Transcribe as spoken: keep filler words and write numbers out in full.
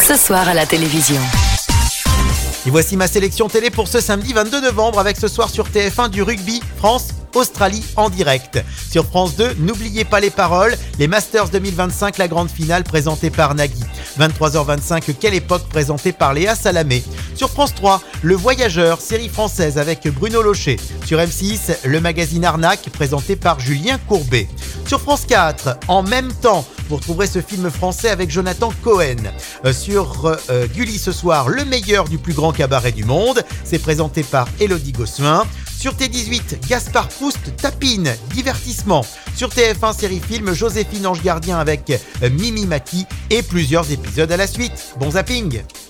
ce soir à la télévision. Et voici ma sélection télé pour ce samedi vingt-deux novembre avec ce soir sur T F un du rugby France-Australie en direct. Sur France deux, n'oubliez pas les paroles, les Masters deux mille vingt-cinq, la grande finale présentée par Nagui. vingt-trois heures vingt-cinq, Quelle époque présentée par Léa Salamé. Sur France trois, Le Voyageur, série française avec Bruno Locher. Sur M six, le magazine Arnaque présenté par Julien Courbet. Sur France quatre, En même temps, vous retrouverez ce film français avec Jonathan Cohen. Euh, sur euh, Gulli ce soir, le meilleur du plus grand cabaret du monde. C'est présenté par Élodie Gossuin. Sur T dix-huit, Gaspard Proust tapine, divertissement. Sur T F un, série-film, Joséphine Ange Gardien avec euh, Mimi Maki et plusieurs épisodes à la suite. Bon zapping!